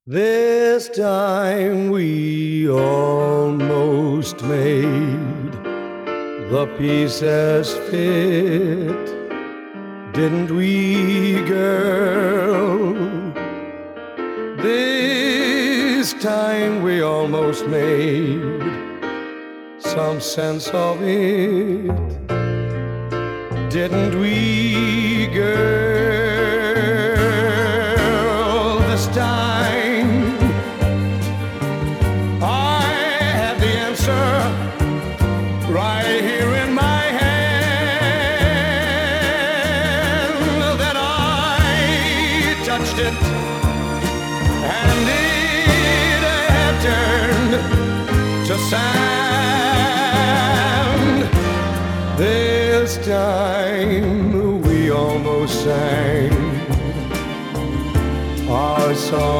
This time we almost made the pieces fit, didn't we, girl? This time we almost made some sense of it, didn't we, girl? This time I had the answer right here in my hand. Then I touched it and it had turned to sand. This time we almost sang our song.